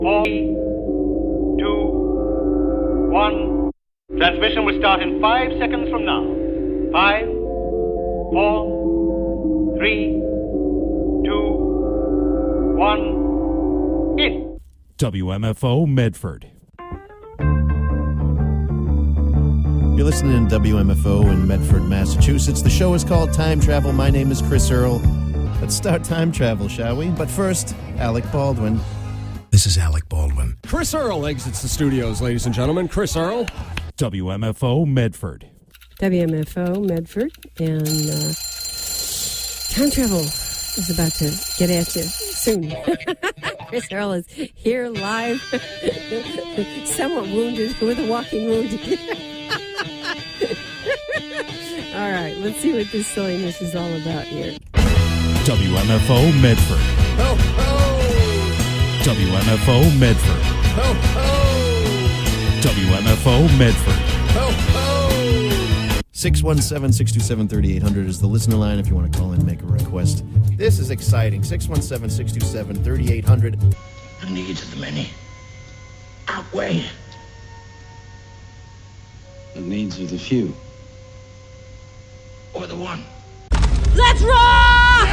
4, 2, 1. Transmission will start in 5 seconds from now. 5, 4, 3, 2, 1. In. WMFO Medford. You're listening to WMFO in Medford, Massachusetts. The show is called Time Travel. My name is Chris Earl. Let's start time travel, shall we? But first, Alec Baldwin. This is Alec Baldwin. Chris Earl exits the studios, ladies and gentlemen. Chris Earl. WMFO Medford. WMFO Medford. And time travel is about to get at you soon. Chris Earl is here live, somewhat wounded with a walking wound. All right, let's see what this silliness is all about here. WMFO Medford. Ho, ho! WMFO Medford. Ho, ho! WMFO Medford. Ho, ho! 617-627-3800 is the listener line if you want to call in and make a request. This is exciting. 617-627-3800. The needs of the many outweigh the needs of the few. or the one. Let's rock!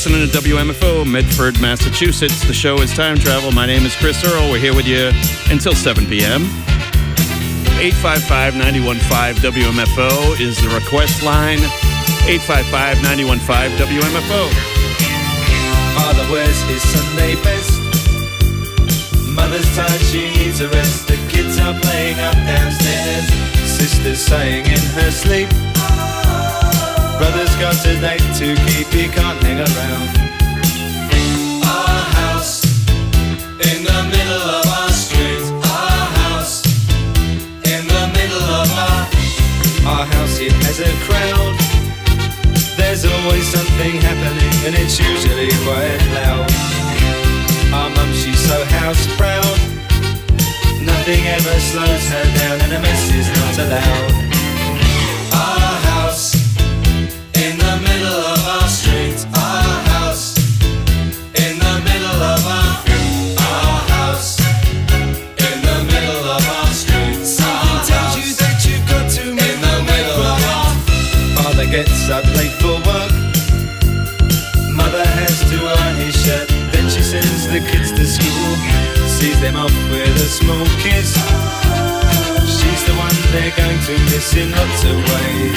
listening to WMFO, Medford, Massachusetts. The show is Time Travel. My name is Chris Earl. We're here with you until 7 p.m. 855-915-WMFO is the request line. 855-915-WMFO. Father wears his Sunday best. Mother's tired, she needs a rest. The kids are playing up downstairs. Sister's sighing in her sleep. Brother's got a date to keep, he can't hang around. Our house in the middle of our street. Our house in the middle of our house, it has a crowd. There's always something happening and it's usually quite loud. Our mum, she's so house proud. Nothing ever slows her down and a mess is not allowed. Our house in the middle of our street. Our house in the middle of our house in the middle of our street. Something tells you that you've got to move in the middle of our. Father gets up late for work. Mother has to iron his shirt. Then she sends the kids to school. Sees them off with a small kiss. She's the one they're going to miss in lots of ways.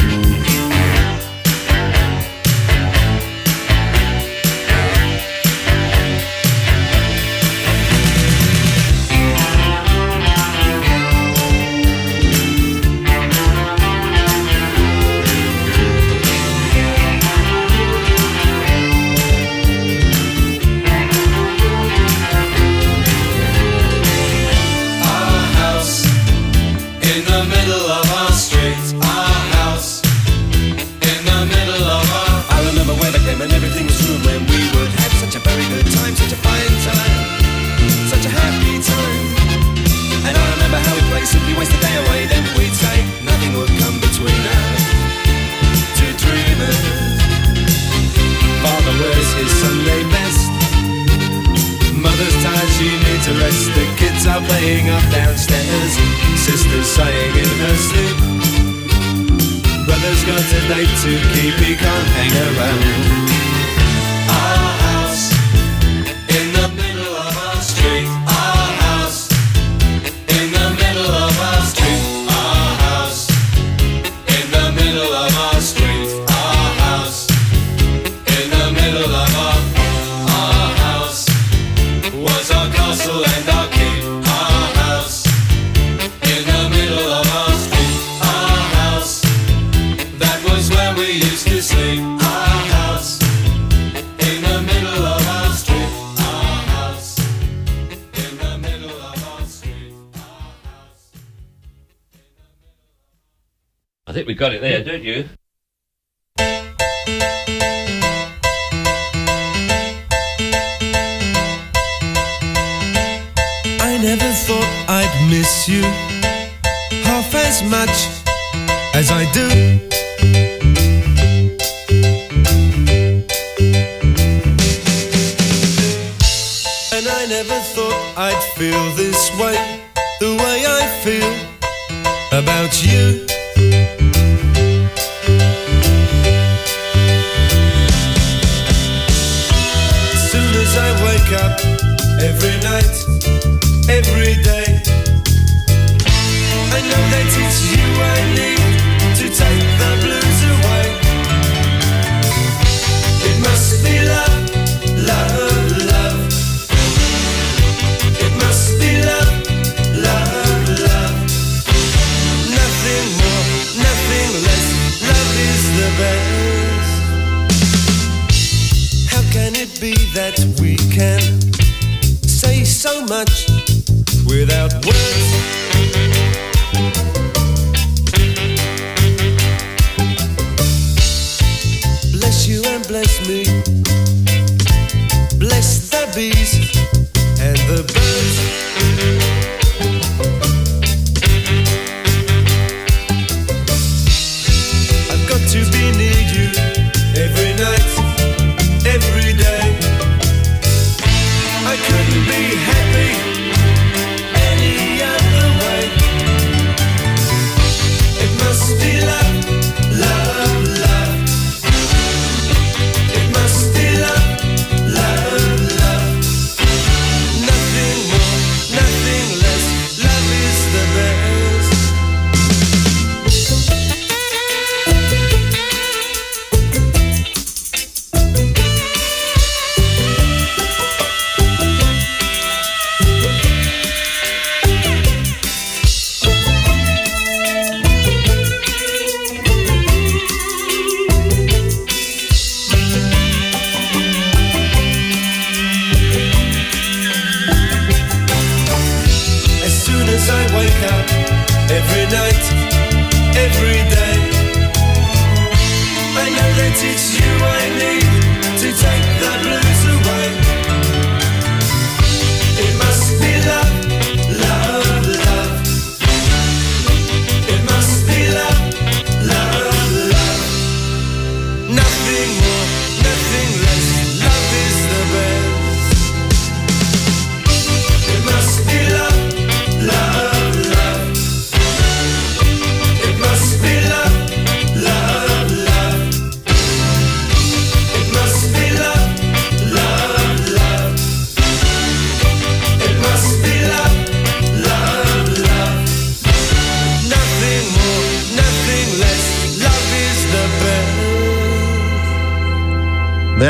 Playing up downstairs, sister's sighing in her sleep. Brother's got a date to keep, he can't hang around. Our house in the middle of our street. Our house in the middle of our street. Our house in the middle of our street. Our house in the middle of our house was our castle and our keep. I think we got it there, don't you? I never thought I'd miss you half as much as I do. And I never thought I'd feel this way, the way I feel about you. I wake up every night, every day. I know that it's you I need to take the blues away. It must be love, love, love. It must be love, love, love. Nothing more, nothing less. Love is the best. How can it be that we can say so much without words? Bless you and bless me. Bless the bees and the birds. I've got to be near you every night, every day. I couldn't be happy any other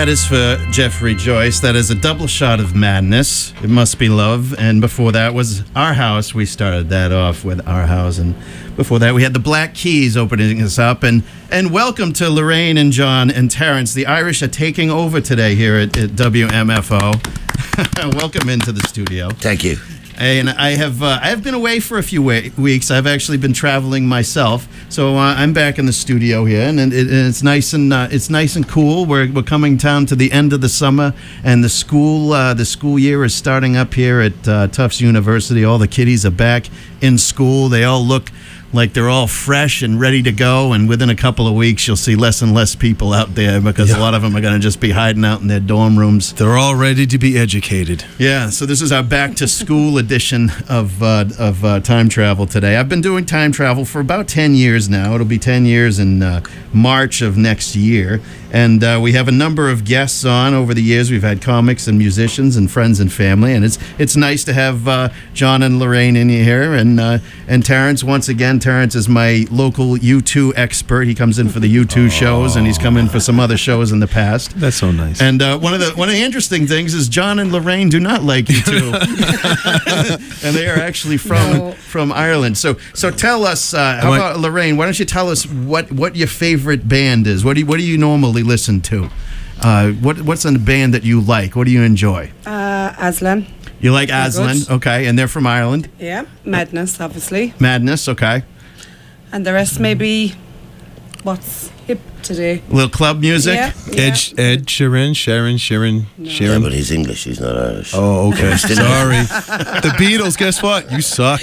That is for Jeffrey Joyce. That is a double shot of madness. It must be love. And before that was Our House. We started that off with Our House. And before that, we had the Black Keys opening us up. And welcome to Lorraine and John and Terrence. The Irish are taking over today here at WMFO. Welcome into the studio. Thank you. And I have been away for a few weeks. I've actually been traveling myself, so I'm back in the studio here, and it's nice and cool. We're coming down to the end of the summer, and the school year is starting up here at Tufts University. All the kiddies are back in school. They all look like they're all fresh and ready to go, and within a couple of weeks you'll see less and less people out there because a lot of them are going to just be hiding out in their dorm rooms. They're all ready to be educated. Yeah, so this is our back to school edition of time travel today. I've been doing time travel for about 10 years now. It'll be 10 years in March of next year. And we have a number of guests on over the years. We've had comics and musicians and friends and family, and it's nice to have John and Lorraine in here, and Terrence once again. Terrence is my local U2 expert. He comes in for the U2 shows, and he's come in for some other shows in the past. That's so nice. And one of the interesting things is John and Lorraine do not like U2, and they are actually from Ireland. So tell us, how about Lorraine? Why don't you tell us what your favorite band is? What do you normally listen to? What's in the band that you like? What do you enjoy? Aslan. You like Aslan, okay, and they're from Ireland. Yeah, Madness, obviously. Madness, okay. And the rest maybe what's hip today. A little club music. Yeah. Ed Sheeran. Yeah, but he's English. He's not Irish. Oh, okay. Sorry. The Beatles. Guess what? You suck.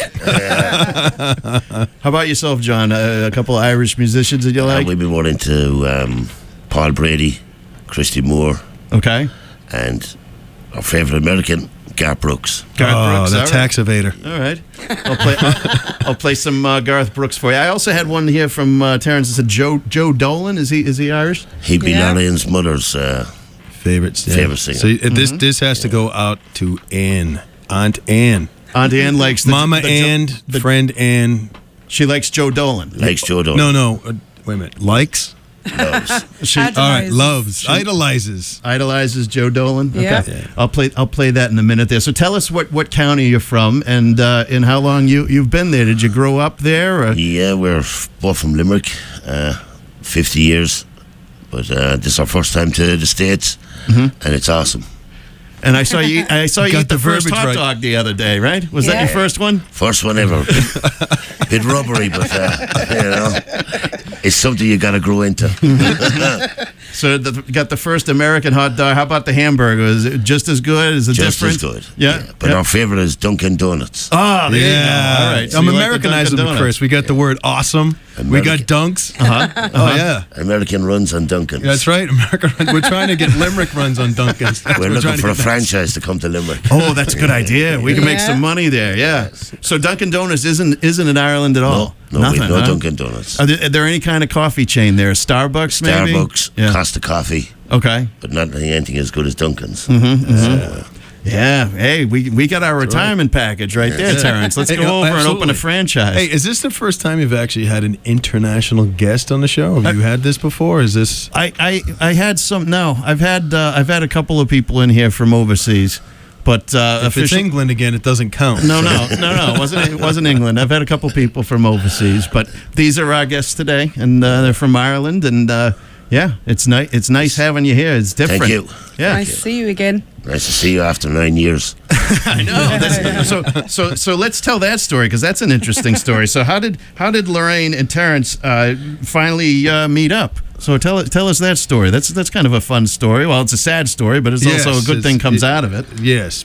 How about yourself, John? A couple of Irish musicians that you like? We've been more into Paul Brady, Christy Moore. Okay. And our favourite American, Garth Brooks. Garth Brooks, the tax evader. All right. I'll play some Garth Brooks for you. I also had one here from Terrence. It said Joe Dolan. Is he Irish? He'd be Lorraine's mother's favorite singer. So this has to go out to Aunt Ann. Aunt Ann likes Mama Ann, friend Ann. She likes Joe Dolan. Likes Joe Dolan. No. Wait a minute. Likes? Loves. All right, loves. Idolizes Joe Dolan. Yeah. Okay. I'll play that in a minute there. So tell us what county you're from and how long you've been there. Did you grow up there? Or? Yeah, we're both from Limerick. 50 years, but this is our first time to the States, and it's awesome. And I saw you eat the first hot right. dog the other day, right? Was that your first one? First one ever. Bit rubbery, but it's something you got to grow into. So got the first American hot dog. How about the hamburger? Is it just as good? Is it just different? As good. Yeah. But our favorite is Dunkin' Donuts. Oh, there you go. All right. So I'm you like the Americanizing Dunkin' them, Chris. We got the word awesome. We got dunks. Oh, yeah. American runs on Dunkin'. That's right. We're trying to get Limerick runs on Dunkin's. We're looking for a franchise to come to Limerick. Oh, that's a good idea. We can make some money there. Yeah. So Dunkin' Donuts isn't in Ireland at all. No, nothing. No Dunkin' Donuts. Are there any kind of coffee chain there? Starbucks, maybe. Starbucks, Costa Coffee. Okay. But not anything as good as Dunkin's. Yeah. Hey, we got our retirement package right there, Terrence. Let's go over and open a franchise. Hey, is this the first time you've actually had an international guest on the show? Have you had this before? Is this? I had some. No, I've had a couple of people in here from overseas. But if it's England again, it doesn't count. No. It wasn't England. I've had a couple people from overseas, but these are our guests today, and they're from Ireland. And yeah, it's nice. It's nice having you here. It's different. Thank you. Yeah, nice to see you again. Nice to see you after 9 years. I know. So let's tell that story because that's an interesting story. So how did Lorraine and Terrence finally meet up? So tell us that story. That's kind of a fun story. Well, it's a sad story, but it's also a good thing comes out of it. Yes,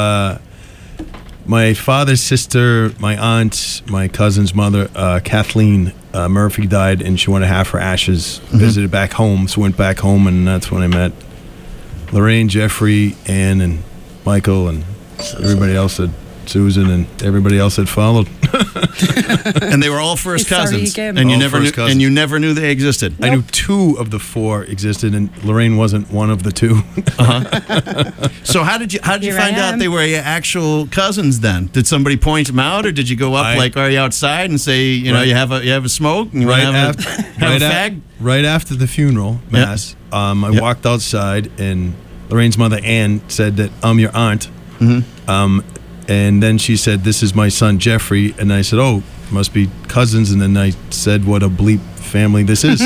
my father's sister, my aunt, my cousin's mother, Kathleen Murphy died, and she wanted to have her ashes visited back home. So went back home, and that's when I met Lorraine, Jeffrey, Ann, and Michael, and everybody else that Susan and everybody else had followed. And they were all first cousins. And all you never knew they existed. Nope. I knew 2 of the 4 existed, and Lorraine wasn't one of the 2. So how did you find out they were your actual cousins then? Did somebody point them out, or did you go up are you outside and say, you have a smoke and you have a fag? Right after the funeral mass, I walked outside, and Lorraine's mother, Ann, said that I'm your aunt. Mm-hmm. And then she said, "This is my son, Jeffrey." And I said, "Oh, must be cousins." And then I said, "What a bleep family this is."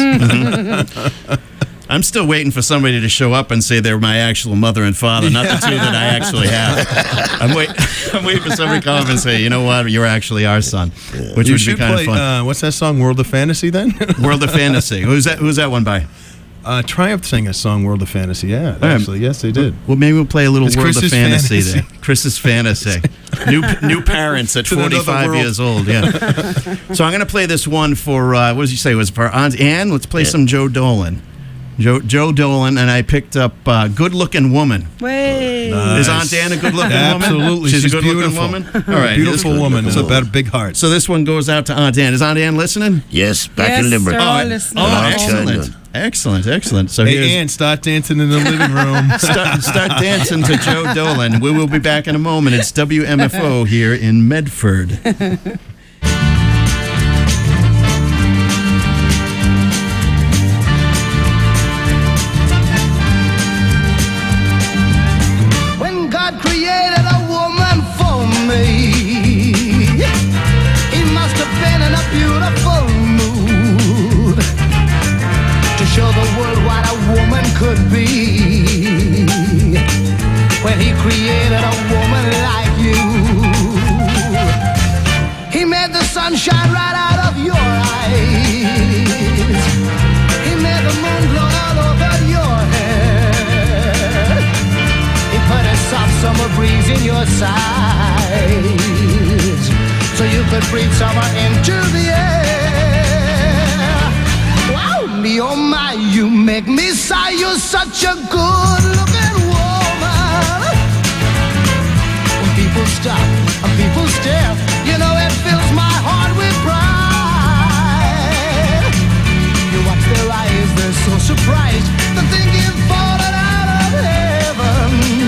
I'm still waiting for somebody to show up and say they're my actual mother and father, not the two that I actually have. I'm waiting for somebody to come up and say, "You know what? You're actually our son," which You would be should kind play, of fun. what's that song, World of Fantasy, then? World of Fantasy. Who's that one by? Triumph sang a song, World of Fantasy. Yeah, actually, yes, they did. Well, maybe we'll play a little It's World Chris's of Fantasy fantasy. there. Chris's Fantasy. New parents at To another 45 world. years old, yeah. So I'm going to play this one for, what did you say? It was for Aunt Ann? Let's play some Joe Dolan. Joe Dolan, and I picked up Good Looking Woman. Way. Is Aunt Ann a good looking woman? Absolutely. She's a She's good looking beautiful. woman? All right. Beautiful woman with a big heart. So this one goes out to Aunt Ann. Is Aunt Ann listening? Yes, back Yes, in Limerick. they're all Oh, listening. Excellent. So Hey, here's Ann, start dancing in the living room. start dancing to Joe Dolan. We will be back in a moment. It's WMFO here in Medford. When God created a woman for me, He must have been in a beautiful mood to show the world what a woman could be. When He created a woman like you, He made the sun shine right out of your eyes. He made the moon glow all over your hair. He put a soft summer breeze in your sides, so you could breathe summer into the air. Wow, me, oh my, you make me sigh. You're such a good-looking woman. When people stop and people stare, you know it fills my heart with pride. You watch their eyes, they're so surprised to think you've fallen out of heaven.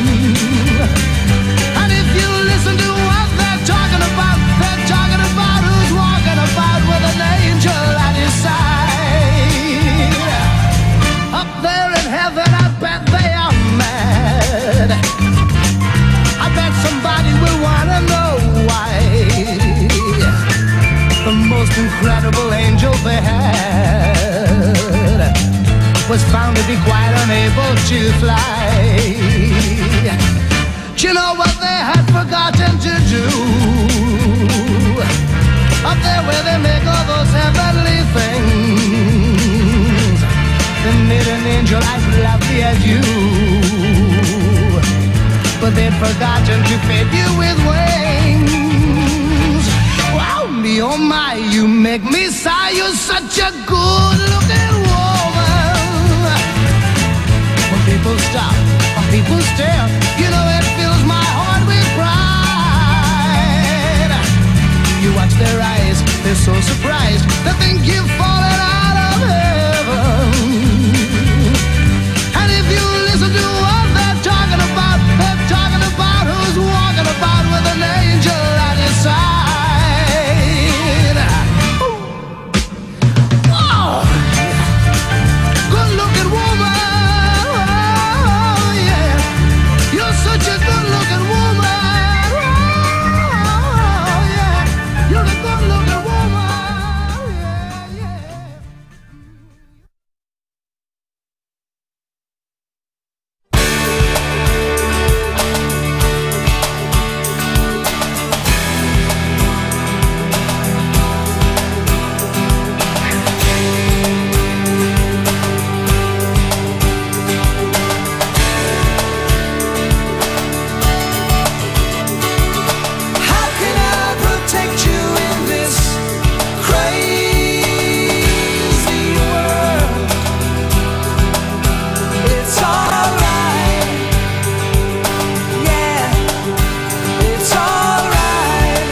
And if you listen to what they're talking about who's walking about with an angel at his side. Up there in heaven, I bet they are mad. I bet somebody will wanna know why the most incredible angel they had was found to be quite unable to fly. Do you know what they had forgotten to do? Up there where they make all those heavenly things, they made an angel as lovely as you, but they'd forgotten to fit you with wings. Wow, me, oh my, you make me sigh. You're such a good-looking woman. When people stop, when people stare, you know it fills my heart with pride. You watch their eyes, they're so surprised. They think you've fallen out of heaven. And if you listen to what they're talking about who's walking about with an angel at his side. Oh, good-looking woman. Oh, yeah. You're such a good-looking woman. Oh, yeah. You're a good-looking woman. Yeah, yeah. How can I protect you in this crazy world? It's alright, yeah, it's alright.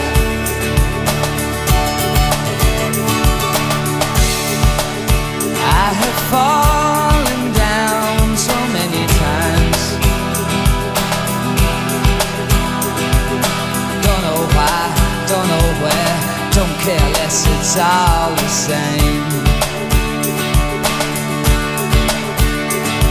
I have fallen down so many times. Don't know why, don't know where, don't care less, it's all the same.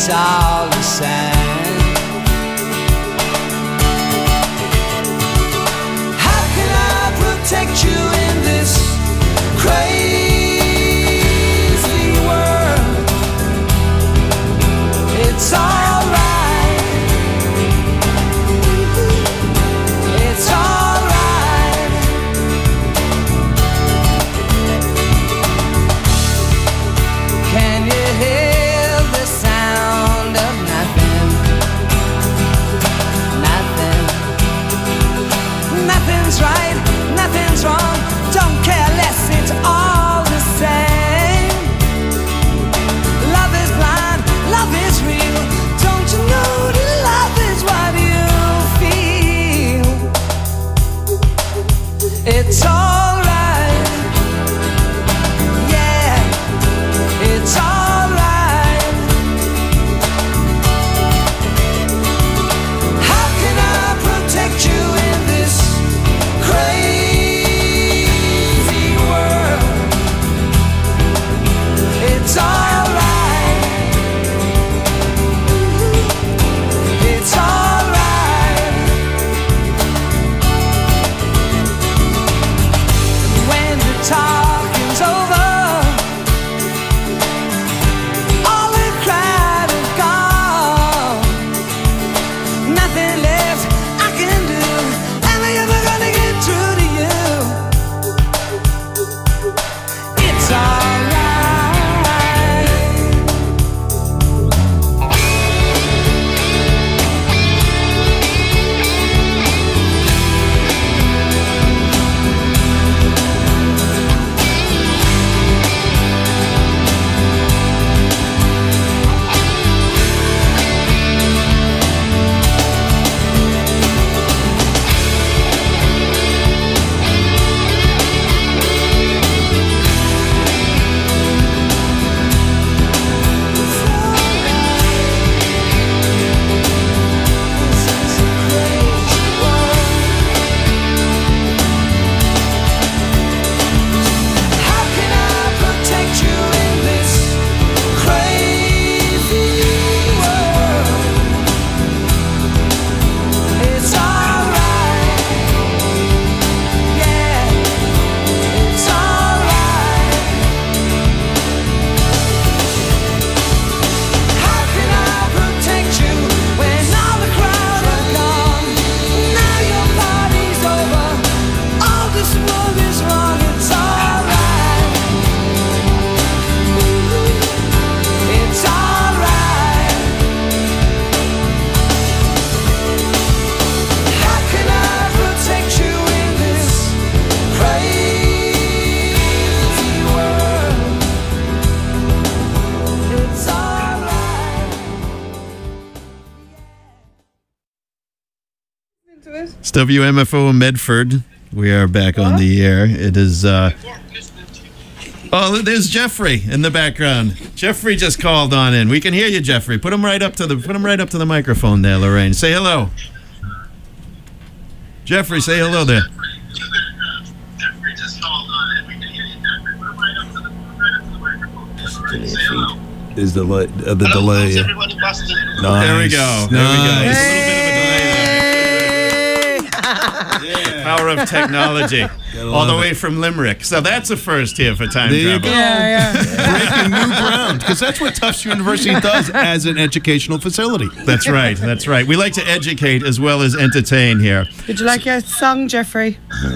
all the same. How can I protect you in this crazy world? It's alright. It's alright. Can you hear the sound of nothing? Nothing. Nothing's right, nothing's wrong. Don't care less, it's all the same. Love is blind, love is real. Don't you know that love is what you feel? It's alright. Yeah, it's alright. How can I protect you in this crazy world? It's alright. It's alright. When the talking's over, all the crowd is gone. Nothing left I can do. Am I ever gonna get through to you? It's alright. How can I protect you in this crazy world? It's alright. Yeah, it's alright. How can I protect you when all the crowd are gone? Now your party's over. All this world is wrong. It's alright. It's alright. How can I protect you in this crazy world? It's alright. It's WMFO in Medford. We are back on the air. It is. Oh, there's Jeffrey in the background. Jeffrey just called on in. We can hear you, Jeffrey. Put him right up to the microphone there, Lorraine. Say hello. Jeffrey, say hello there. Is the delay? Yeah. Nice. There we go. Nice. There's a little bit of a delay there. Power of technology. All the way from Limerick. So that's a first here for Time There you Travel. go. Breaking new ground, because that's what Tufts University does as an educational facility. That's right. That's right. We like to educate as well as entertain here. Would you like your song, Jeffrey?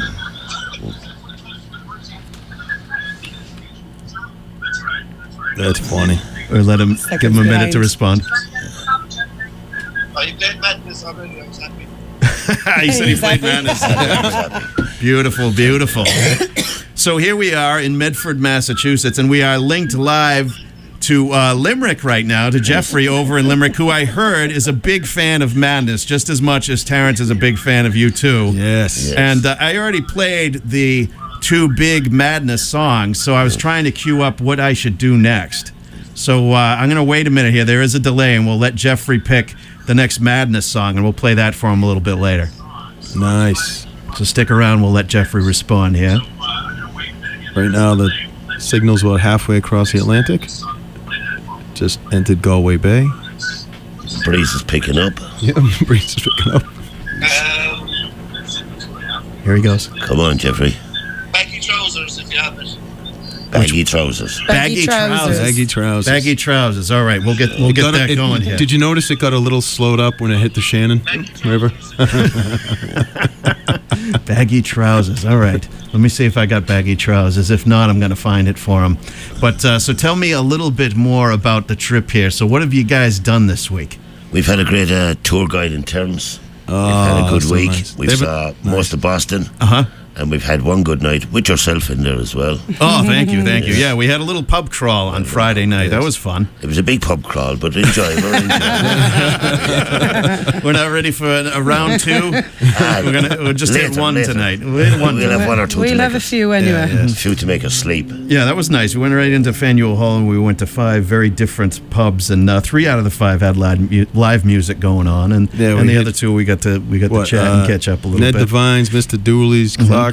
That's funny. Or let him give him a minute to respond. Oh, you played Madness already? I was happy. He said he played Madness. Beautiful, beautiful. So here we are in Medford, Massachusetts, and we are linked live to Limerick right now, to Jeffrey over in Limerick, who I heard is a big fan of Madness, just as much as Terrence is a big fan of you too. Yes. And I already played the two big Madness songs, so I was trying to queue up what I should do next. So I'm going to wait a minute here. There is a delay, and we'll let Jeffrey pick the next Madness song, and we'll play that for him a little bit later. Nice. So stick around. We'll let Jeffrey respond here. Right now, the signal's about halfway across the Atlantic. Just entered Galway Bay. breeze is picking up. Yeah, the breeze is picking up. Here he goes. Come on, Jeffrey. Baggy trousers, if you have it. Baggy trousers. Baggy trousers. Baggy trousers. Baggy trousers. All right, we'll get that going here. Did you notice it got a little slowed up when it hit the Shannon River? Baggy trousers. All right. Let me see if I got baggy trousers. If not, I'm going to find it for him. But so tell me a little bit more about the trip here. So what have you guys done this week? We've had a great tour guide in Terms. Oh, we've had a good so week. nice. We've saw most of Boston. Uh-huh. And we've had one good night with yourself in there as well. Oh, thank you. Yeah, we had a little pub crawl on Friday night. That was fun. It was a big pub crawl, but enjoyable. We're not ready for a round two. We'll just hit one tonight. We'll have one or two. We'll have a few anyway. A few to make us sleep. Yeah, that was nice. We went right into Faneuil Hall and we went to 5 very different pubs, and 3 out of the 5 had live music going on, and the other 2 we got to chat and catch up a little Ned bit. Devines, Mr. Dooley's, Clocks,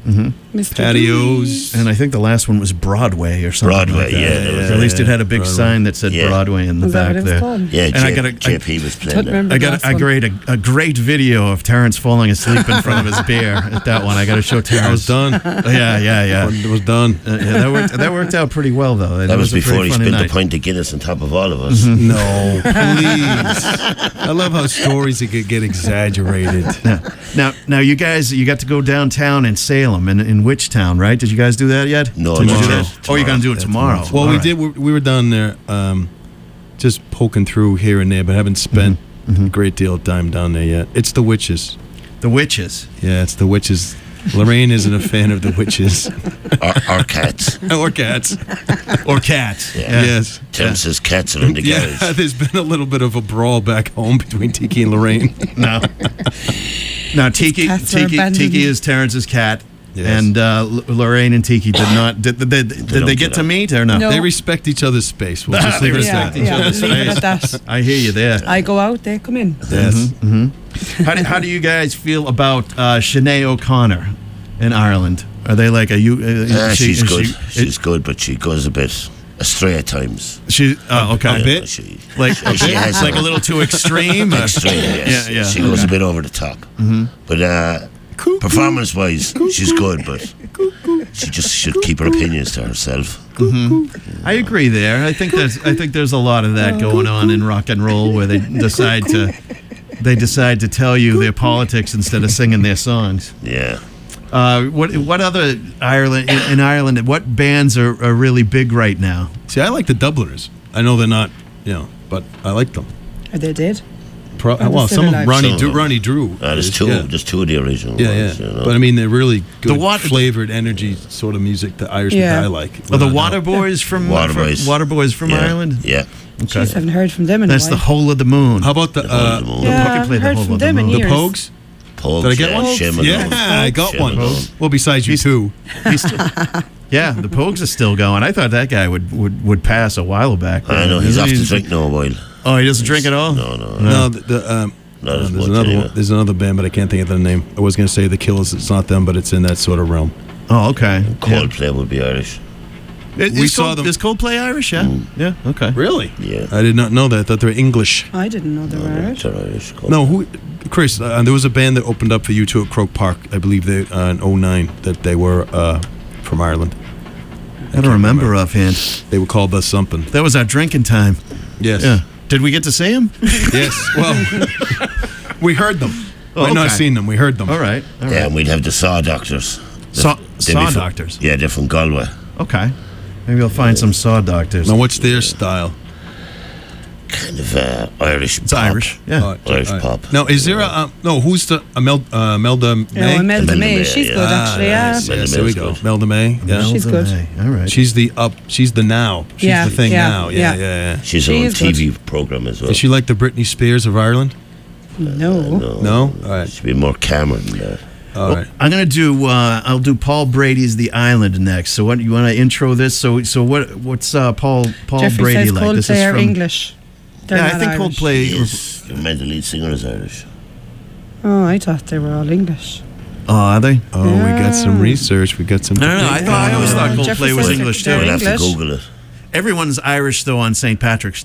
patios, and I think the last one was Broadway or something. Broadway, like that. At least it had a big sign that said Broadway in the back there. Yeah, and I got JP was playing there. I got a great video of Terrence falling asleep in front of his beer at that one. I got to show Terrence. That was done. Yeah. It was done. That worked out pretty well, though. That was a before pretty he funny spilled night. the pint of Guinness on top of all of us. No, please. I love how stories get exaggerated. Now, you guys, you got to go downtown in Salem, and in which town, right? Did you guys do that yet? No, Did you do tomorrow. that? Oh, you're going to do it tomorrow. Well, All we right. did. We were down there, just poking through here and there, but haven't spent a great deal of time down there yet. It's the Witches. The Witches. Yeah, it's the Witches. Lorraine isn't a fan of the Witches. Or cats. Or cats. Or cats. Yeah. Yes. Tim says cats are in the garage. Yeah, there's been a little bit of a brawl back home between Tiki and Lorraine. No. Now, Tiki cats are abandoned. is Terrence's cat, Yes. and Lorraine and Tiki did not. Did they get to meet or no? No. They respect each other's space. We'll just They leave it respect at each that. other's leave it space. at that. I hear you there. I go out, they come in. Yes. How do you guys feel about Sinead O'Connor in Ireland? Are they like She's good. She's good, but she goes a bit astray at times. She okay. A bit? She Has like a little too extreme. extreme, yes. Yeah. She goes a bit over the top. But performance-wise, she's good, but she just should keep her opinions to herself. I agree there. I think there's a lot of that going on in rock and roll where they decide to tell you their politics instead of singing their songs. Yeah. What other in Ireland? What bands are really big right now? See, I like the Dubliners. I know they're not, but I like them. Are they dead? Well, some of them, Ronnie Drew. There's two of the original Yeah. ones. You know? But I mean, they're really good, flavored energy sort of music that Irish Yeah. I like. Are the Waterboys from Waterboys from Yeah. Ireland? Yeah. Okay. Jeez, I haven't heard from them in That's a the while. Whole of the Moon. How about the Whole of the Moon. Yeah, You I played haven't the heard Whole from of the them in Moon. the years. Pogues? Pogues, Did I get yeah, one? Shame Yeah, I got one. Well, besides you two. Yeah, the Pogues are still going. I thought that guy would pass a while back. I know, he's Isn't off he? to drink now a while. Oh, he doesn't drink at all? No. No, Not as there's much another anyway. one. There's another band, but I can't think of the name. I was going to say the Killers. It's not them, but it's in that sort of realm. Oh, okay. Coldplay would be Irish. We saw them. Is Coldplay Irish? Yeah. Yeah. Okay. Really? Yeah. I did not know that. I thought they were English. I didn't know they were Irish. They're Irish. No, Chris, there was a band that opened up for you two at Croke Park, I believe, in 2009, that they were from Ireland. I don't remember offhand. They were called The Something. That was our drinking time. Yes. Yeah. Did we get to see him? Yes. Well, we heard them. We've not seen them. We heard them. All right. Yeah, and we'd have the Saw Doctors. Saw They'd be from- Doctors? Yeah, they're from Galway. Okay. Maybe we'll find some Saw Doctors. Now, what's their style? Kind of Irish It's pop. Irish. Yeah. Irish pop. Now, is there a who's the Melda May? Oh, Imelda May. May, She's yeah. good, actually. Yeah. Yes, Melda there we May's go. good. Melda May. Yeah. She's good. All right. She's the now. She's Yeah, the thing yeah, now. Yeah. She's She on is good. TV program as well. Is she like the Britney Spears of Ireland? No. No? All right. She'd be more calmer than that. All right. I'm gonna do. I'll do Paul Brady's The Island next. So what you want to intro this? So what's Paul Jeffrey Brady says like? Coldplay This is are from English. They're Yeah, I not think Irish. Coldplay. Yes, the lead singer is Irish. Oh, I thought they were all English. Oh, are they? Oh, we got some research. We got some. No. I always thought Jeffrey Coldplay was says English too. they're We'll have to English. Google it. Everyone's Irish though on St. Patrick's Day.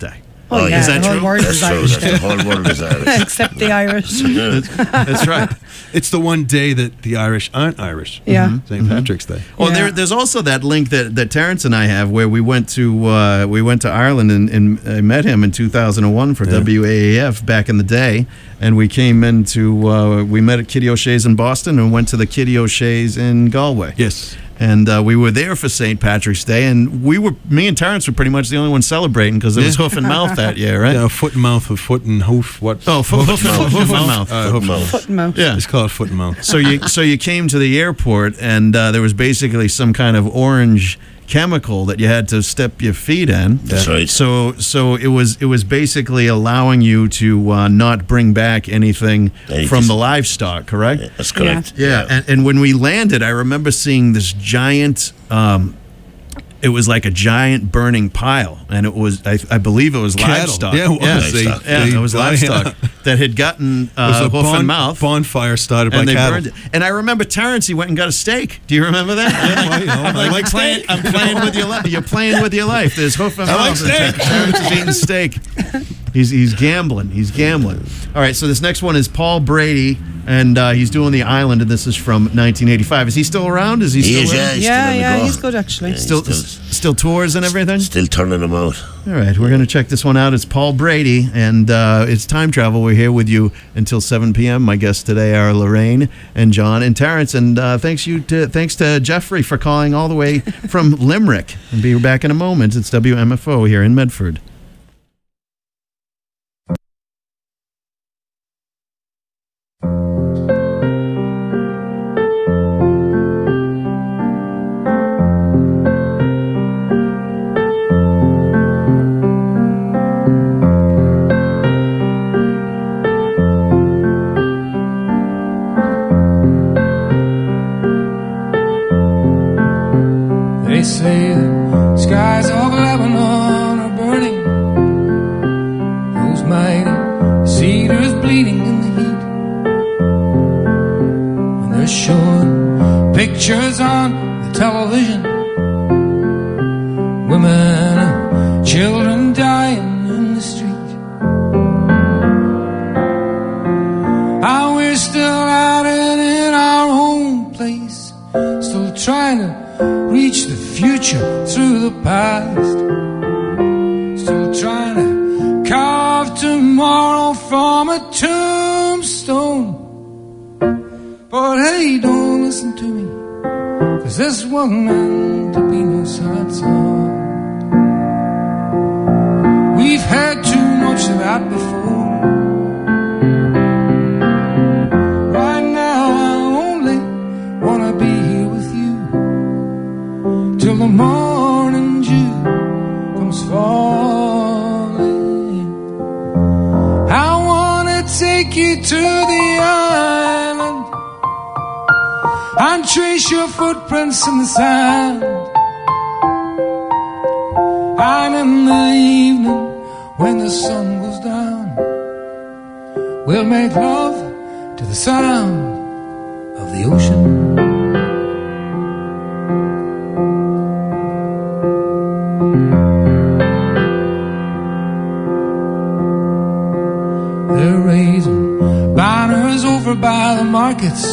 Oh, yeah, is that the whole true? world That's is true. Irish. The whole world is Irish. Except the Irish. That's right. It's the one day that the Irish aren't Irish. Yeah. St. Patrick's Day. Well, Yeah. there's also that link that Terrence and I have where we went to Ireland and I met him in 2001 for WAAF back in the day, and we came into we met at Kitty O'Shea's in Boston and went to the Kitty O'Shea's in Galway. Yes. And we were there for St. Patrick's Day, and me and Terrence were pretty much the only ones celebrating because it was hoof and mouth that year, right? Yeah, foot and mouth or foot and hoof. What? Oh, hoof and mouth. Foot and mouth. Yeah. It's called foot and mouth. So you came to the airport, and there was basically some kind of orange chemical that you had to step your feet in. That's right. So it was basically allowing you to not bring back anything from the livestock, correct? Yeah, that's correct. Yeah. And when we landed, I remember seeing this giant. It was like a giant burning pile, and it was I believe it was Cattle. livestock. Yeah, it was. It was livestock that had gotten hoof and mouth. Bonfire started by And they cattle. burned it. And I remember Terrence, he went and got a steak. Do you remember that? I'm playing with your life. You're playing with your life. There's hoof and mouth. like steak. Terrence is eating steak. He's gambling. He's gambling. All right, so this next one is Paul Brady, and he's doing The Island, and this is from 1985. Is he still around? Is he still around? He's good actually. Still tours and everything? Still turning them out. All right, we're going to check this one out. It's Paul Brady, and it's Time Travel. We're here with you until 7 p.m. My guests today are Lorraine and John and Terrence, and thanks to Jeffrey for calling all the way from Limerick. And be back in a moment. It's WMFO here in Medford. They say the skies of Lebanon are burning, those mighty cedars bleeding in the heat, and they're showing pictures on the television, women and children dying in the street. And we're still out in our own place, still trying to reach the future through the past, still trying to carve tomorrow from a tombstone. But hey, don't listen to me, 'cause this wasn't meant to be no sad song. We've had too much of that before. Right now I only wanna be here with you till the morning dew comes falling. I wanna take you to the island and trace your footprints in the sand. And in the evening, when the sun goes down, we'll make love to the sound of the ocean. They're raising banners over by the markets,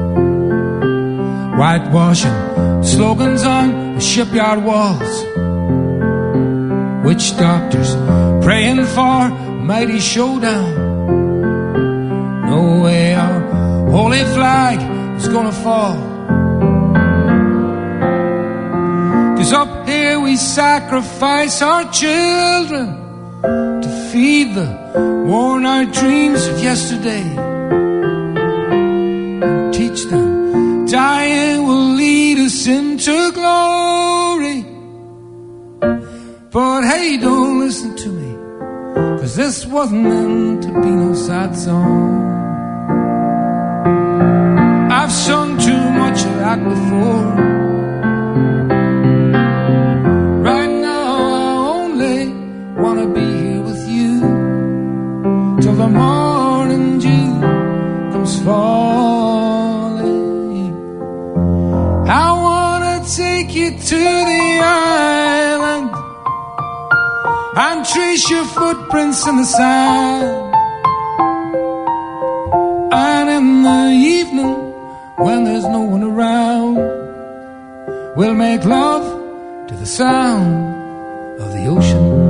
whitewashing slogans on the shipyard walls, witch doctors praying for a mighty showdown. No way our holy flag is gonna fall, 'cause up here we sacrifice our children to feed the worn-out dreams of yesterday, and teach them dying will lead us into glory. But hey, don't listen to me, 'cause this wasn't meant to be no sad song. I've sung too much of that before. Right now I only wanna be here with you till the morning dew comes falling. I wanna take you to the island and trace your footprints in the sand. And in the evening, when there's no one around, we'll make love to the sound of the ocean.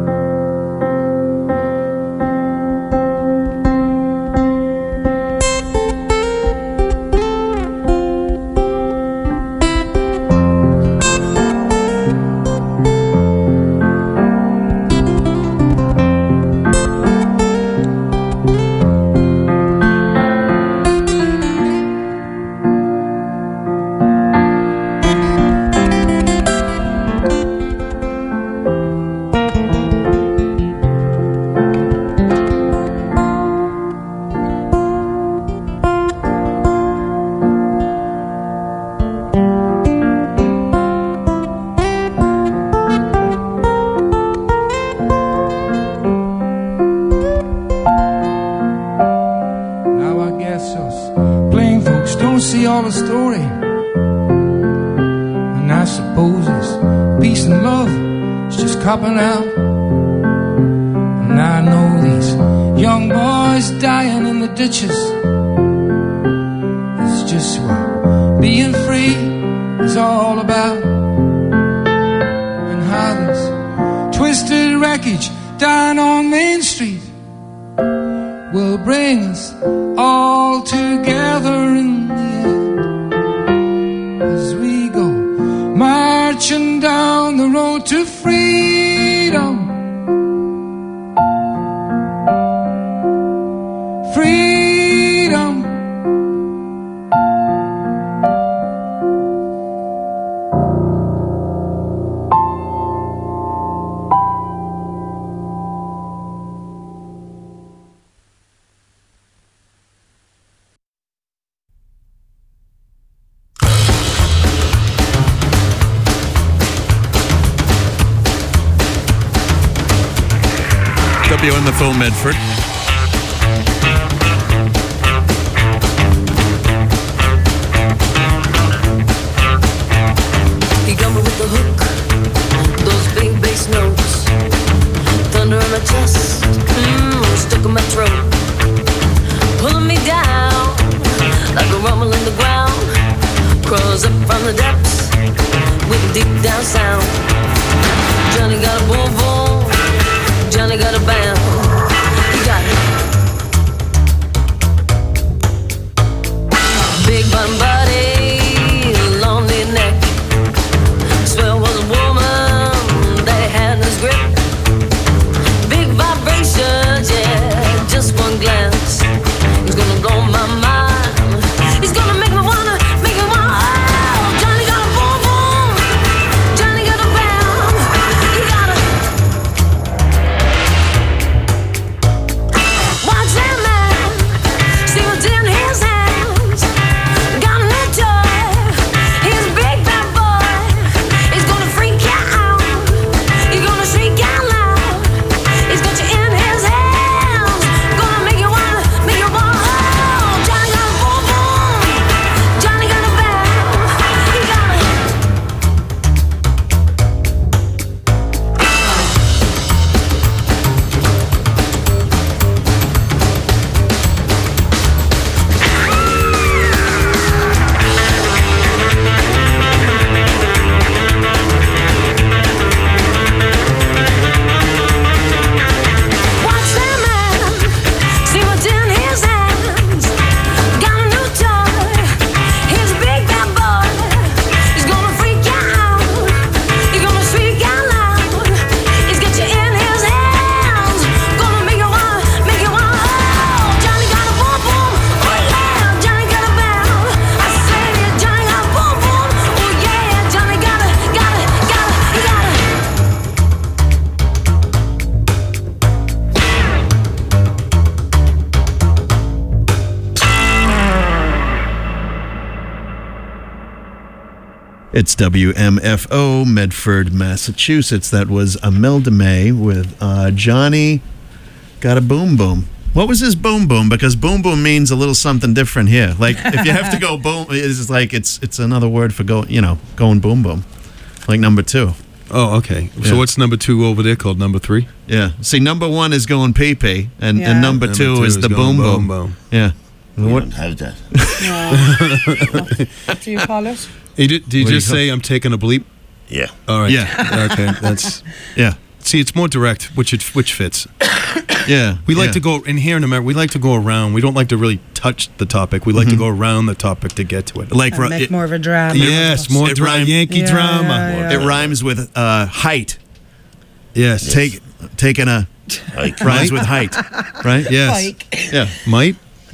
See all the story, and I suppose it's peace and love, it's just copping out. And I know these young boys dying in the ditches, it's just what being free is all about. And how this twisted wreckage down on Main Street will bring us all together in the end, as we go marching down the road to freedom. Freedom. WMFO Medford. He got me with the hook, those big bass notes, thunder in my chest, stuck in my throat, pulling me down like a rumble in the ground, crawls up from the depths with a deep down sound. Johnny got a boom boom, Johnny got a bam, he got it. Big bottom body, lonely neck. Swell was a woman that had his grip. Big vibrations, yeah, just one glance. He's gonna blow my mind. He's gonna make me wanna, make me wanna. Oh, Johnny got a boom boom, Johnny got a bam, he got a. Watch that man, see what's in his hands. Got a new toy, he's a big bad boy. He's gonna freak you out, he's gonna shriek out loud. He's got you in his hands, gonna make you wanna, make you wanna. Oh, Johnny got a boom boom, Johnny got a bam, he got a. Watch that man, see what's in his hands. Got a new toy, he's a big bad boy. He's gonna freak you out, he's gonna shriek out loud. He's got you in his hands, gonna make you wanna, make you wanna. Oh, Johnny got a boom boom, oh yeah, Johnny got a bam. I say it, Johnny got a boom boom, oh yeah, Johnny got a, he got a. It's WMFO, Medford, Massachusetts. That was Imelda May with Johnny Got a Boom Boom. What was his boom boom? Because boom boom means a little something different here. Like if you have to go boom, it's like it's another word for going boom boom, like number two. Oh, okay. Yeah. So what's number 2 over there called number 3? Yeah. See, number 1 is going pee-pee, and Yeah. number 2 is the going boom boom. Yeah. We What? don't have that. What do you call it? Hey, did you What do just you say I'm taking a bleep? Yeah. All right. Yeah. Okay. That's. Yeah. See, it's more direct, which fits. Yeah. We like yeah. to go in here in America. We like to go around. We don't like to really touch the topic. We like to go around the topic to get to it. Like And make more of a drama. Yes, more It drama, rhyme- Yankee Yeah, drama. yeah, yeah. It rhymes with height. Yes. Taking a Like, rhymes with height, right? Yes. Like, Yeah. Might.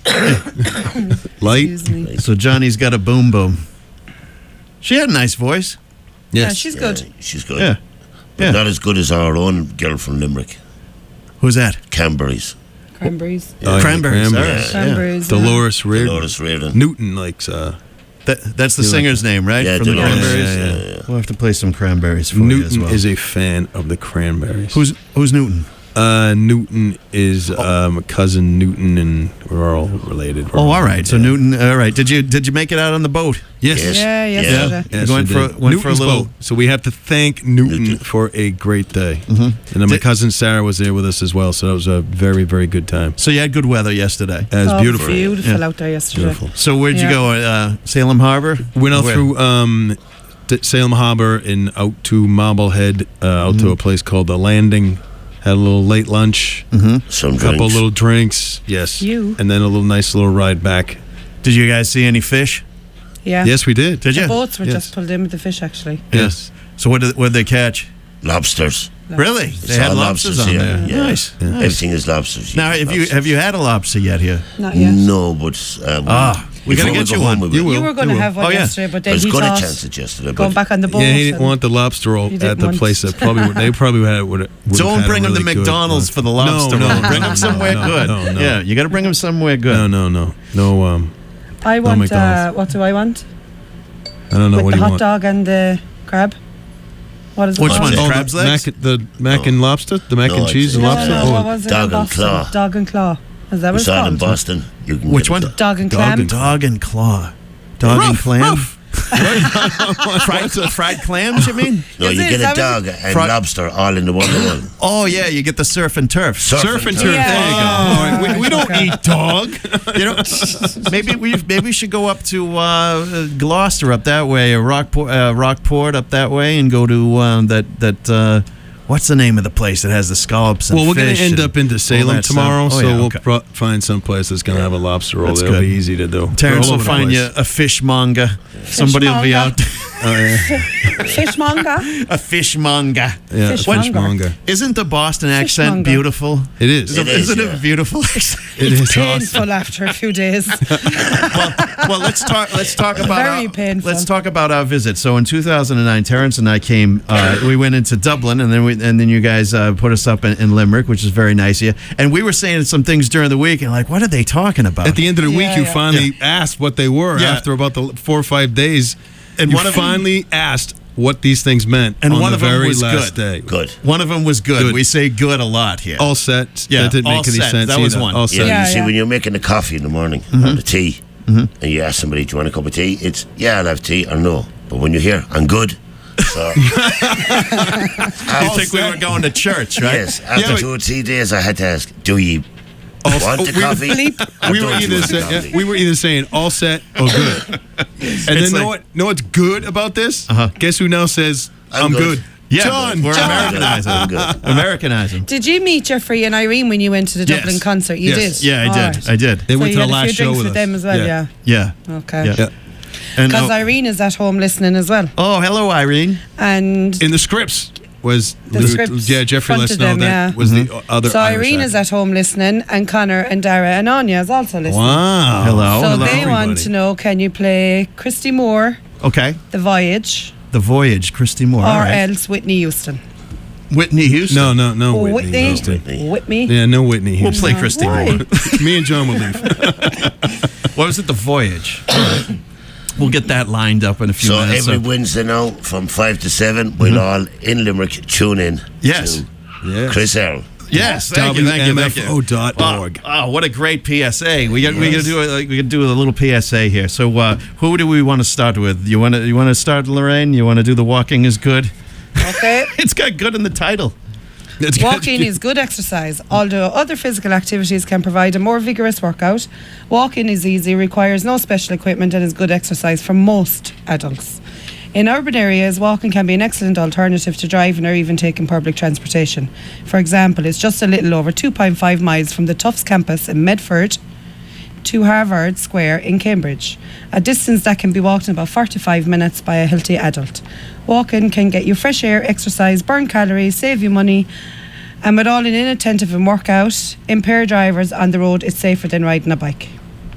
Light. excuse me. So Johnny's got a boom boom. She had a nice voice. Yeah, Yes. she's good. she's good. Yeah. But Yeah. not as good as our own girl from Limerick, Who's that? Canberries. Cranberries. Oh, yeah, Cranberries. Cranberries. all right, yeah. Cranberries. Dolores Reardon. Dolores Reardon. Newton likes. That's the You like singer's name, right? Yeah, From the Dolores. Cranberries. Yeah. We'll have to play some Cranberries for you as Newton well. is a fan of the Cranberries. Who's Newton? Newton is cousin Newton, and we're all related. Oh, all right. So Newton. All right. Did you make it out on the boat? Yes. Yes. Yeah, Yeah. yesterday. Yes, Went we for- did. went for a Newton's little- boat. So we have to thank Newton for a great day. And then my cousin Sarah was there with us as well, so that was a very, very good time. So you had good weather yesterday. It was Oh, beautiful. Beautiful Yeah. out there yesterday. Beautiful. So where'd you Yeah. go? Salem Harbor. Went out Where? through Salem Harbor and out to Marblehead, out to a place called The Landing. Had a little late lunch, Some a couple drinks. little drinks, yes, You. and then a little nice little ride back. Did you guys see any fish? Yeah. Yes, we did. Did The you? boats were Yes. just pulled in with the fish, actually. Yes. So what did they catch? Lobsters. Really? It's They had all lobsters on here. there. Yeah. Nice. Nice. Everything is lobsters. Now, have you had a lobster yet here? Not yet. No, but we gotta before get go you home, one. we will. You were going to have one Oh, yeah. yesterday, but I then was he going to thought chance it yesterday, going but back on the boat. Yeah, he didn't and- want the lobster roll You at didn't the want- place that probably they probably had would. Don't bring them to McDonald's for the lobster roll. Bring them somewhere good. No, no. Yeah, you got to bring them somewhere good. No. I want, McDonald's. what do I want? I don't know With what the do you hot want. dog and the crab? What is it Which called? one? Oh, Crab's the legs? the mac and lobster, the mac No, and cheese and No, lobster. no, what Oh, was it Dog in and Boston? claw. Dog and claw. Is that what we it's saw it in called? Boston. You can Which get one? it. Dog and clam? Dog and claw. Dog and clam? fried clams, you mean? No, Is you it? get Is a that dog what and Fried- lobster all in the one one. Oh, yeah, you get the surf and turf. surf and turf. Yeah. There you go. All right, we don't eat dog. You know, maybe we should go up to Gloucester up that way, or Rockport up that way, and go to that. What's the name of the place that has the scallops and Well, we're going fish to end and up into all Salem that stuff? tomorrow, Oh, so yeah, we'll okay. find some place that's going to have a lobster roll. That's That'll good. be easy to do. Terrence They're all will over the find place. you a fishmonger. Somebody will be out. Fishmonger? A fishmonger. Yeah, a Fishmonger. fishmonger. Isn't the Boston accent Fishmonger. beautiful? It is. Isn't it a beautiful accent? It is awesome. Painful after a few days. Well, let's talk about Very painful. Let's talk about our visit. So in 2009, Terrence and I came. We went into Dublin, and then you guys put us up in Limerick, which is very nice of you. And we were saying some things during the week, and like, what are they talking about? At the end of the week, Yeah, you yeah. finally asked what they were. Yeah. After about the 4 or 5 days, And you one of them- finally asked what these things meant. And on one the of them very was last good. day. Good. One of them was good. Good. We say good a lot here. All set. Yeah, That didn't all make any set. sense. That was either. one. All Yeah, set. Yeah, you see, yeah. when you're making the coffee in the morning or the tea, and you ask somebody, "Do you want a cup of tea?" It's I'll have tea or no. But when you hear, "I'm good," so You think we were going to church, right? yes, after but- 2 or 3 days, I had to ask, "Do you want the we- coffee?" Or We don't were, you either want the say, coffee? we were either saying all set or good. And then like- know what's good about this? Uh-huh. Guess who now says I'm good? Yeah, John. we're John. Americanizing. I'm good. Americanizing. Did you meet Jeffrey and Irene when you went to the Yes. Dublin concert? You Yes. did? Yeah, I All did. right. I did. They So went you to the had a last few show drinks with with us. them as well, yeah. Yeah. Okay. Yeah. Yeah. And Because Irene is at home listening as well. oh, hello, Irene. And In the scripts was The scripts yeah, Jeffrey let us fronted know them, that yeah. was the other so Irish Irene act. is at home listening, and Connor and Dara and Anya is also listening. Wow. Hello. So hello. they want to know, can you play Christy Moore, Okay. The Voyage, The Voyage, Christy Moore. or All right. else Whitney Houston? Whitney Houston. No, Oh, Whitney. Houston. Whitney? Yeah, no Whitney We'll Houston. play Christy Why? Moore. Me and John will leave. What was it? The Voyage. We'll get that lined up in a few So minutes. every Wednesday now, from 5 to 7, we'll all in Limerick tune in. Yes. to Yes. Chris Earl. Yes, thank you. WMFO.org. Oh, what a great PSA! We got to do a little PSA here. So, who do we want to start with? You want to start, Lorraine? You want to do the walking is good? Okay. It's got good in the title. Walking is good exercise. Although other physical activities can provide a more vigorous workout, walking is easy, requires no special equipment, and is good exercise for most adults. In urban areas, walking can be an excellent alternative to driving or even taking public transportation. For example, it's just a little over 2.5 miles from the Tufts campus in Medford to Harvard Square in Cambridge, a distance that can be walked in about 45 minutes by a healthy adult. Walking can get you fresh air, exercise, burn calories, save you money, and with all an inattentive and workout, impaired drivers on the road, it's safer than riding a bike.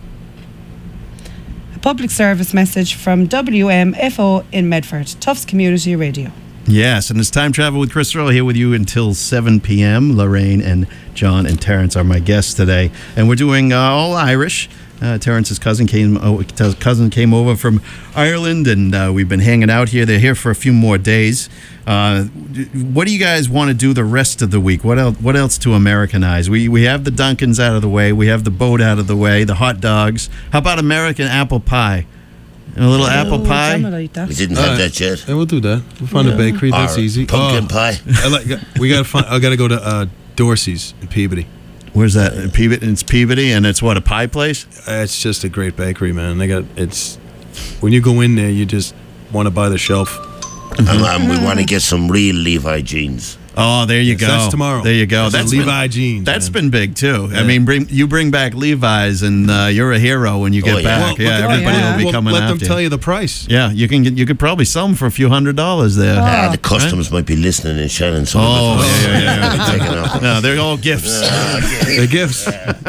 A public service message from WMFO in Medford, Tufts Community Radio. Yes, and it's Time Travel with Chris Earl here with you until 7 p.m. Lorraine and John and Terrence are my guests today. And we're doing all Irish. Terrence's cousin came over from Ireland, and we've been hanging out here. They're here for a few more days. What do you guys want to do the rest of the week? What else to Americanize? We have the Dunkins out of the way. We have the boat out of the way, the hot dogs. How about American apple pie? A little apple pie? We didn't have that yet. Yeah, we'll do that. We'll find a bakery. That's Or easy. pumpkin pie. I gotta go to Dorsey's in Peabody. Where's that? Peabody. It's Peabody, and it's what, a pie place? It's just a great bakery, man. When you go in there, you just want to buy the shelf. And we want to get some real Levi jeans. Oh, there you go. That's tomorrow. There you go. That's Levi jeans. That's man. been big too. Yeah. I mean, bring back Levi's, and you're a hero when you get back. Well, Everybody will be coming let after them you. tell you the price. Yeah, you could probably sell them for a few $100s there. The customers might be listening in Shannon. So yeah. No, they're all gifts. They're gifts.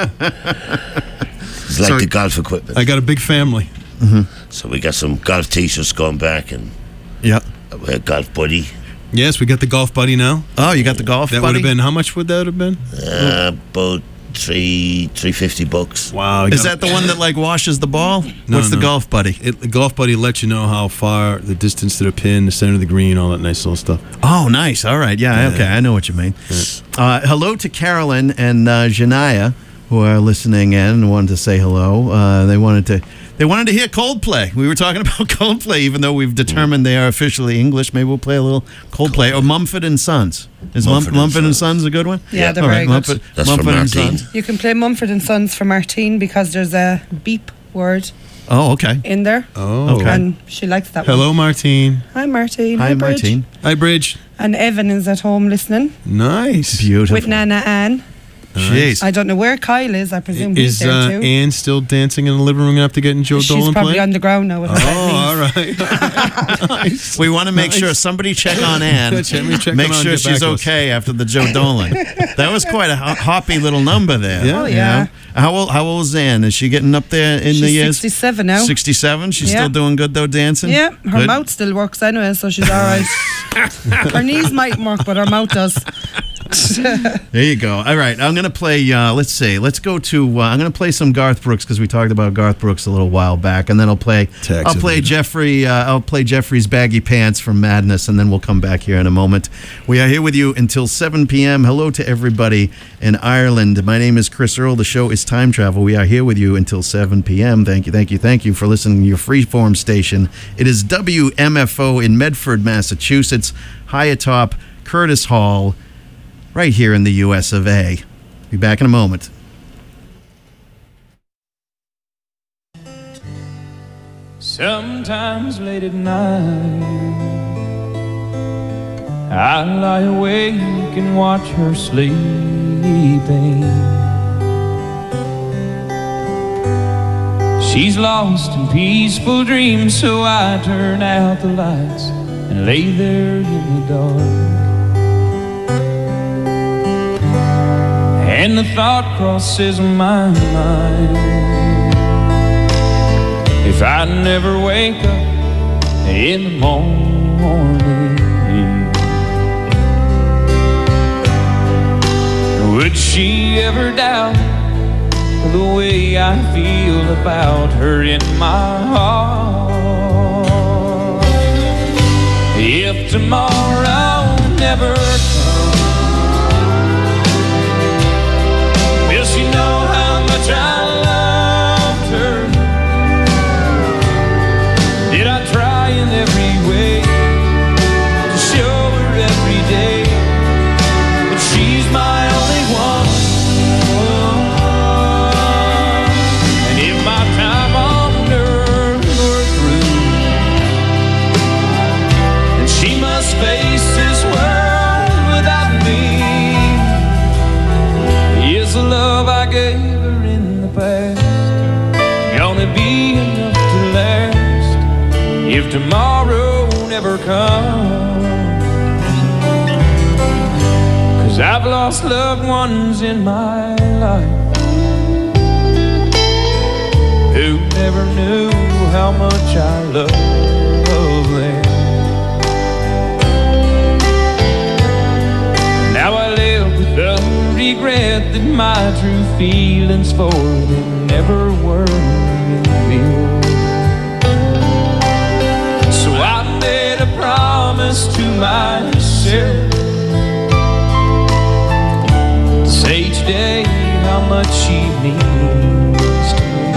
It's like the golf equipment. I got a big family. So we got some golf t-shirts going back, and we had Golf Buddy. Yes, we got the Golf Buddy now. Oh, you got the Golf Buddy? That would have been, how much would that have been? About $350. Wow. Is that the one that like washes the ball? No, What's the Golf Buddy? The Golf Buddy lets you know how far, the distance to the pin, the center of the green, all that nice little stuff. Oh, nice. All right. Yeah. Okay. I know what you mean. Hello to Carolyn and Janaya, who are listening in and wanted to say hello. They wanted to hear Coldplay. We were talking about Coldplay, even though we've determined they are officially English. Maybe we'll play a little Coldplay. Or Mumford and Sons. Is Mumford and Sons a good one? Yeah, they're very good. That's Mumford for and Martine. Sons. You can play Mumford and Sons for Martine because there's a beep word Oh, okay. in there. Oh, okay. And she likes that Hello, one. Martine. Hi, Martine. Hi, Bridge. Martine. Hi, Bridge. And Evan is at home listening Nice. Beautiful. with Nana Ann. Jeez. I don't know where Kyle is. I presume he's Is there too. Ann still dancing in the living room after getting Joe She's Dolan probably playing? on the ground now with her Oh, niece. all right. Nice. We want to make sure somebody check on Ann. Check on Make Ann, sure get she's back to us. okay after the Joe Dolan. That was quite a hoppy little number there. Yeah. Oh, yeah. You know? How old is Ann? Is she getting up there in She's the years? 67 now. 67? She's Yeah. still doing good though, dancing? Yeah, her Good? mouth still works anyway, so she's all right. Her knees might work, but her mouth does. There you go. All right, I'm gonna play. Let's see. Let's go to. I'm gonna play some Garth Brooks because we talked about Garth Brooks a little while back, and then I'll play Jeffrey. I'll play Jeffrey's Baggy Pants from Madness, and then we'll come back here in a moment. We are here with you until 7 p.m. Hello to everybody in Ireland. My name is Chris Earl. The show is Time Travel. We are here with you until 7 p.m. Thank you for listening to your freeform station. It is WMFO in Medford, Massachusetts, high atop Curtis Hall, right here in the US of A. Be back in a moment. Sometimes late at night I lie awake and watch her sleeping. She's lost in peaceful dreams, so I turn out the lights and lay there in the dark. And the thought crosses my mind, if I never wake up in the morning, would she ever doubt the way I feel about her in my heart? If tomorrow never comes, will she know how much I loved her? Did I try in every way to show her if tomorrow never comes. 'Cause I've lost loved ones in my life who never knew how much I love them. Now I live with the regret that my true feelings for them never were revealed. So I made a promise to myself to say each day how much she means to me,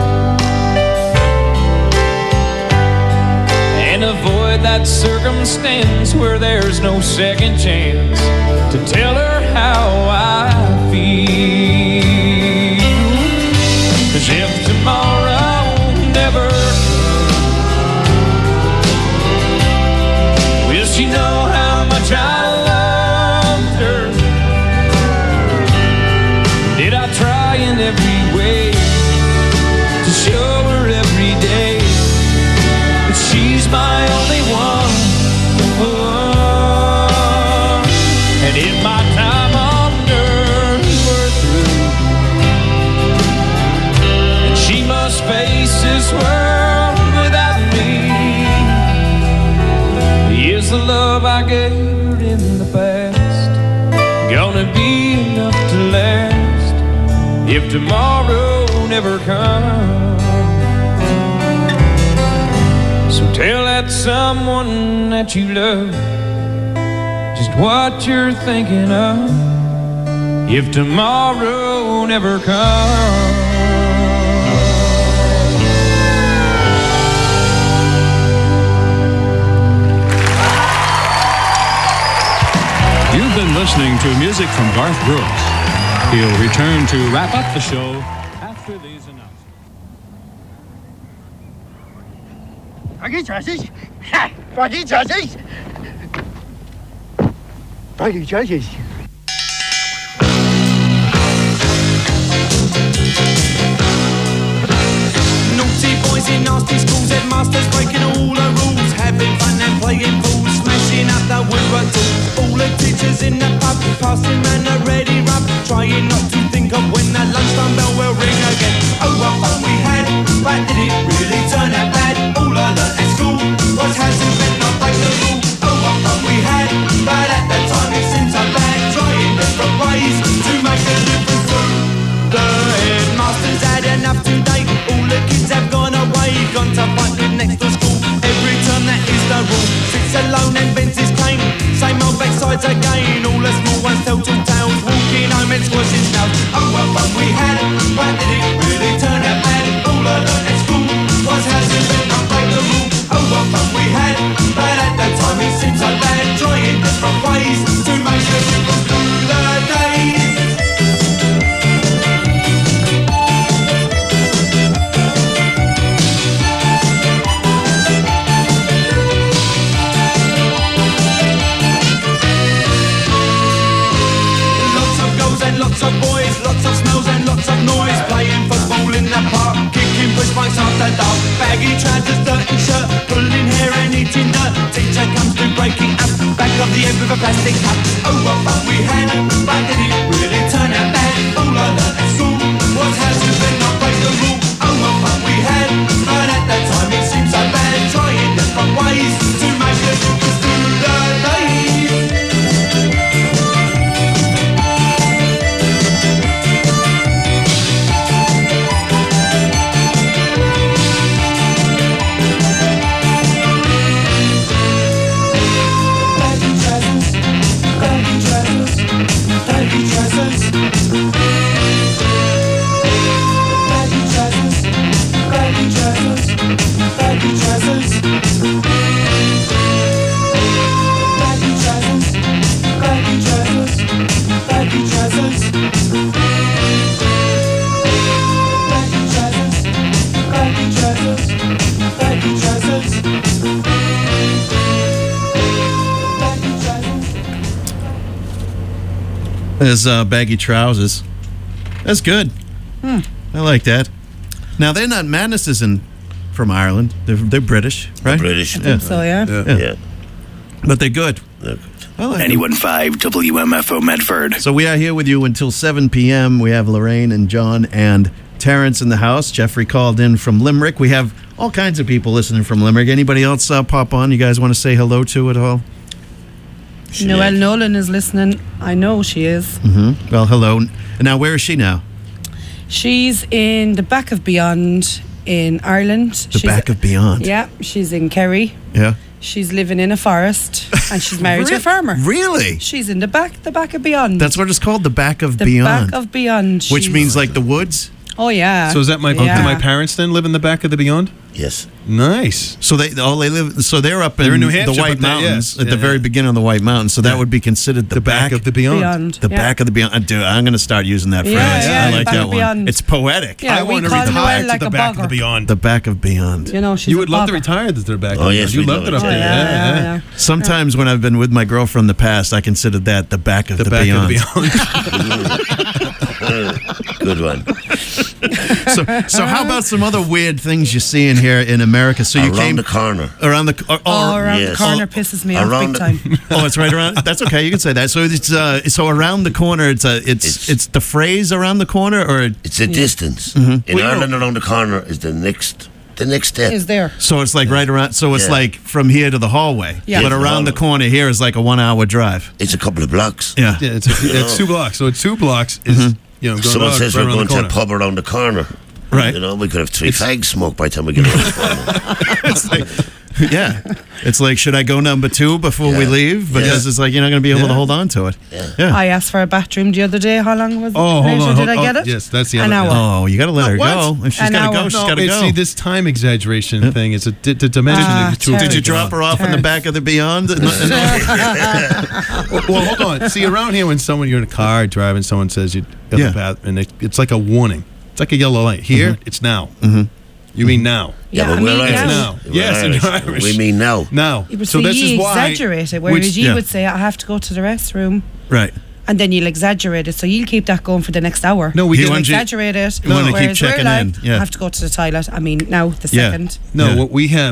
and avoid that circumstance where there's no second chance to tell her how I feel. 'Cause if tomorrow never comes, will she know how much I loved her? Did I try in every way to show her every day that she's my only one? And if my time on earth were through, and she must face this world without me, is the love I gave her in the past gonna be enough to last if tomorrow never comes? So tell that someone that you love just what you're thinking of if tomorrow never comes. You've been listening to music from Garth Brooks. He'll return to wrap up the show after these announcements. Baggy choices. Ha! Baggy choices. Baggy choices. Naughty boys in nasty schools, headmasters breaking all the rules, having fun and playing fools, smashing up the woodwork tools. All the teachers in the pub, passing round a ready rub, trying not to think of when the lunchtime bell will ring again. Oh, what fun we had, but did it really turn out bad? All I learnt at school was hasn't been not break the rule. Oh, what fun we had, but at the time it seemed so bad, trying different ways to make a difference too. The headmasters had enough today. All the kids have gone away, gone to fight with next to school. Every term that is the rule. Sits alone and bends his cane. Same old backsides again. All the small ones tell two tales, walking home and squashing snails. Oh, what fun we had, but did it really turn out bad? All I learnt at school was hasn't been not break the rule. Oh, what fun we had, but at the time it seemed so bad, trying different ways to make a difference through the days. Lots of boys, lots of smells and lots of noise, playing football in the park, kicking push bikes after dark, baggy trousers, dirty shirt, pulling hair and eating dirt. Teacher comes to breaking up, back of the end with a plastic cup. Oh, what fun we had, but did it really turn out bad? All I learnt at school was hasn't been not break the rule. Oh, what fun we had, but at that time it seemed so bad, trying different ways to make a difference through the days. There's baggy trousers. That's good. I like that. Now, They're Not Madness is in from Ireland. They're British, right? British. I think so, yeah. Yeah. But they're good. I like them. 91.5 WMFO Medford. So we are here with you until 7 p.m. We have Lorraine and John and Terrence in the house. Jeffrey called in from Limerick. We have all kinds of people listening from Limerick. Anybody else pop on you guys want to say hello to at all? Noelle Nolan is listening. I know she is. Mm-hmm. Well, hello. Now, where is she now? She's in the back of Beyond in Ireland. The back of Beyond? Yeah, she's in Kerry. Yeah. She's living in a forest and she's married to a farmer. Really? She's in the back of Beyond. That's what it's called, the back of the Beyond. back of Beyond. Which She's- means like the woods? Oh, yeah. So is that my do Yeah. my parents then live in the back of the Beyond? Yes. Nice. So they live. So they're up They're in New the Hampshire, White but Mountains yeah. at the very beginning of the White Mountains. So that would be considered the back of the Beyond. The yeah. back of the Beyond. Dude, I'm going to start using that phrase. Yeah, I the like back that of one. Beyond. It's poetic. Yeah, I we want to call retire Noelle to like the a back of bogger. the Beyond. The back of Beyond. You know, she's You a would love to bogger. retire to the back Oh, of the yes, Beyond. You we loved it love up it. there. Yeah. Sometimes when I've been with my girlfriend in the past, I consider that the back of the back Beyond. of the Beyond. Good one. So how about some other weird things you see in here in America? So you Around came the corner. around the Around yes. the corner pisses me off Around big the- time. Oh, it's right around. That's okay. You can say that. So it's so around the corner. It's the phrase around the corner, or It's a distance. Mhm. In Ireland, around the corner is the next step. Is there? so it's like right around. So it's Yeah. like from here to the hallway. Yeah. But Yeah, around the hallway. corner here is like a 1 hour drive. It's a couple of blocks. Yeah. Yeah, it's 2 blocks. So 2 blocks is going Someone out says right we're around going the to a corner. pub around the corner. Right. You know, we could have 3 fags smoked by the time we get around the corner. It's like, yeah. It's like, should I go number 2 before we Yeah. leave? Because it's like you're not going to be able to hold on to it. Yeah. I asked for a bathroom the other day. How long was it? Oh, hold later on. did I get it? Yes, that's the An other. hour. Oh, you got to let her What? go. If she's An got to hour. go, she's No, got to go. see, this time exaggeration thing is a dimension. Ah, Did you drop her off in the back of the Beyond? Well, hold on. See, around here, when you're in a car driving, someone says you got Yeah. the path, and it's like a warning. It's like a yellow light. Here, it's now. You mean now? Yeah, Yeah, but I we're mean, Irish. yeah. Now. We're Yes, and you're Irish. Irish. We mean now. Now. Yeah, but So see, this you is why. exaggerate it, whereas you yeah. would say, I have to go to the restroom, Right. and then you'll exaggerate it. So you'll keep that going for the next hour. No, we You didn't. want you- Exaggerate it. you wanna keep Whereas we're checking like, in, yeah. I have to go to the toilet. I mean, now, the Yeah. second. No, Yeah. what we have